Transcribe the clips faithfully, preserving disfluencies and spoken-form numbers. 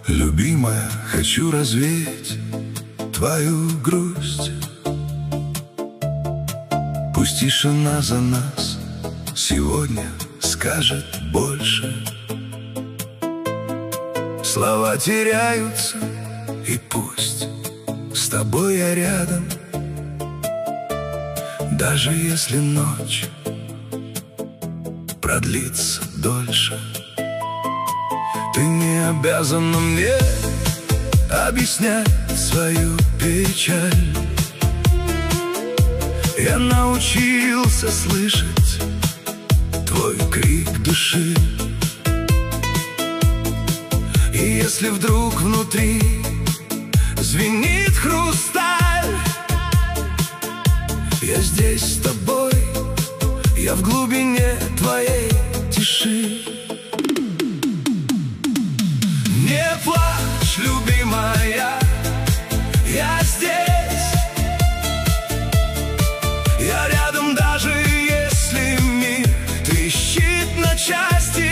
Любимая, хочу развеять твою грусть. Пусть тишина за нас сегодня скажет больше. Слова теряются, и пусть с тобой я рядом, даже если ночь продлится дольше. Ты не обязана мне объяснять свою печаль. Я научился слышать твой крик души. И если вдруг внутри звенит хрусталь, я здесь с тобой, я в глубине твоей тиши. Не плачь, любимая, я здесь. Я рядом, даже если мир трещит на части.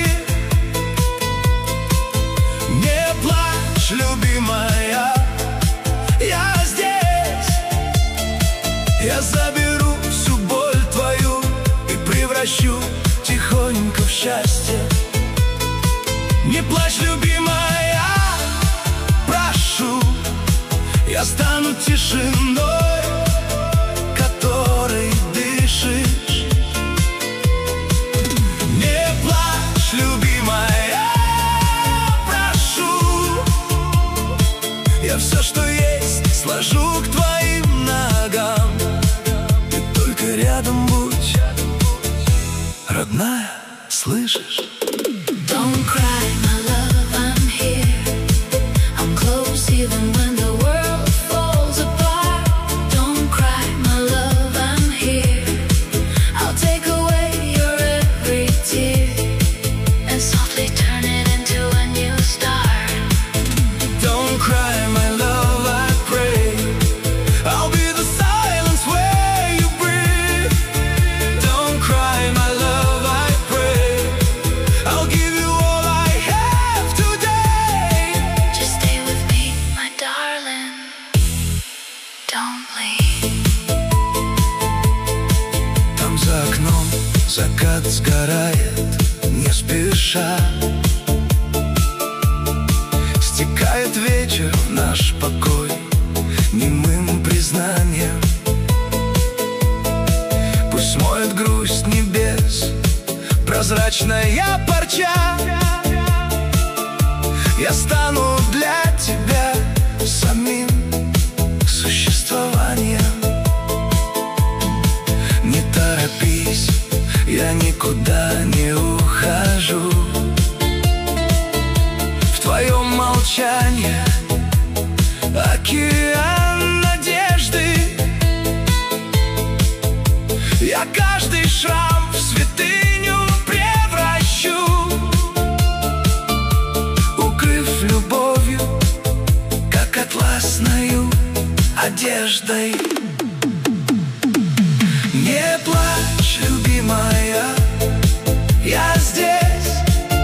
Не плачь, любимая, я здесь. Я заберу всю боль твою и превращу тихонько в счастье. Не плачь, любимая, прошу, я стану тишиной, которой дышишь. Не плачь, любимая, прошу, я все, что есть, сложу к твоим ногам. Ты только рядом будь, родная, слышишь? Don't cry, my love, I'm here. I'm close even when the world falls apart. Don't cry, my love, I'm here. I'll take away your every tear and softly turn it into a new start. Don't cry, my love, I pray. I'll be the silence where you breathe. Don't cry, my love, I pray. I'll give you all I have today. Just stay with me, my darling. Don't leave. Там за окном закат сгорает не спеша. Стекает вечер в наш покой немым признанием. Пусть смоет грусть небес прозрачная парча. Я стану для тебя самим существованием. Не торопись, я никуда не ухожу. В твоем молчании океан надежды. Я каждый шрам в святыню превращу, укрыв любовью, как атласною одеждой. Не плачь, любимая, я здесь.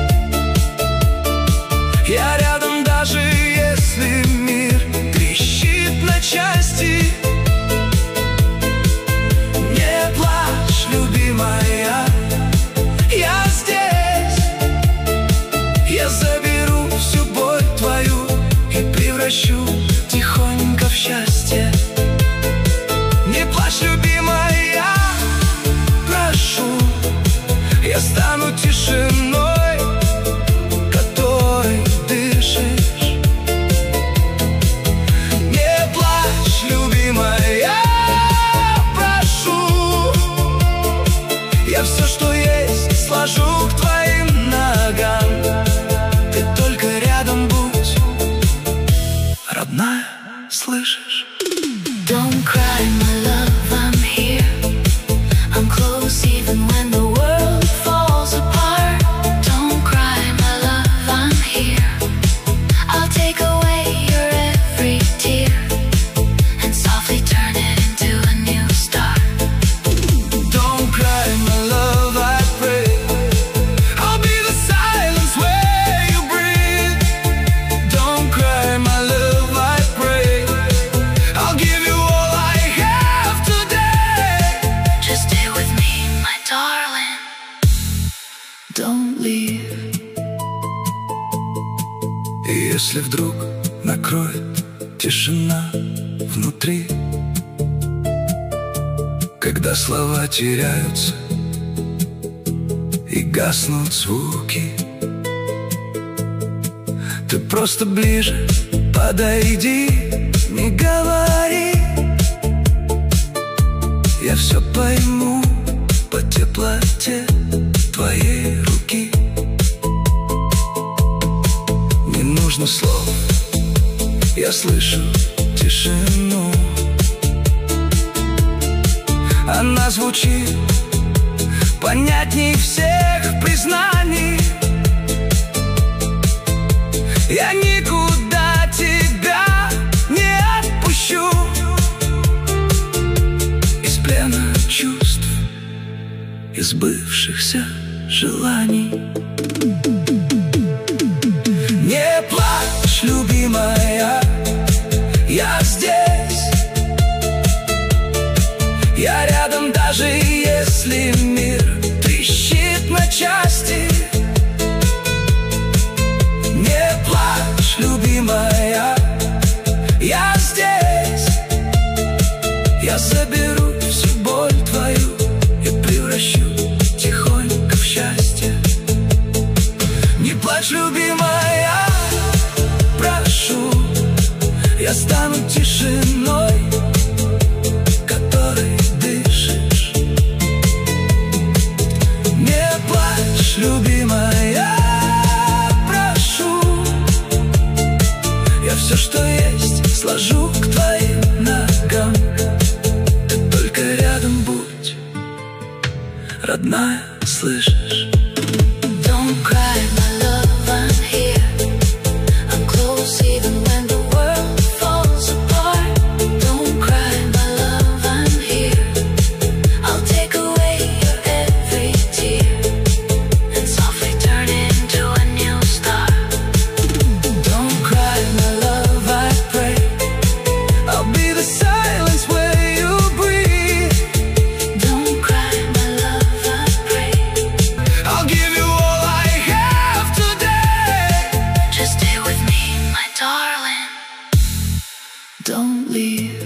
Я рядом, даже если мир трещит на части. Не плачь, любимая, я здесь. Я заберу всю боль твою и превращу тихонько в счастье. Не плачь, любимая, прошу, я стану тишиной, которой дышишь. Не плачь, любимая, прошу, я все, что есть, сложу к твоим ногам. Ты только рядом будь, родная. И если вдруг накроет тишина внутри, когда слова теряются и гаснут звуки, ты просто ближе подойди, не говори. Я все пойму по теплоте твоей руки. Не нужно слов, я слышу тишину. Она звучит понятней всех признаний. Я никуда тебя не отпущу из плена чувств, из сбывшихся желаний. Не плачь, любимая, я здесь. Я рядом, даже если мир трещит на части. Не плачь, любимая, я здесь. Я заберу всю боль твою и превращу тихонько в счастье. Не плачь, любимая, прошу, я стану тишиной, которой дышишь. Не плачь, любимая, прошу, я все, что есть, сложу к твоим ногам. Ты только рядом будь, родная, слышишь? Don't cry, my love, I'm here. I'm close even when the world falls apart. Don't cry, my love, I'm here. I'll take away your every tear and softly turn into a new star. Don't cry, my love, I pray. I'll be the silence where you breathe. Don't cry, my love, I pray. I'll give you all I have today. Just stay with me, my darling. Don't leave.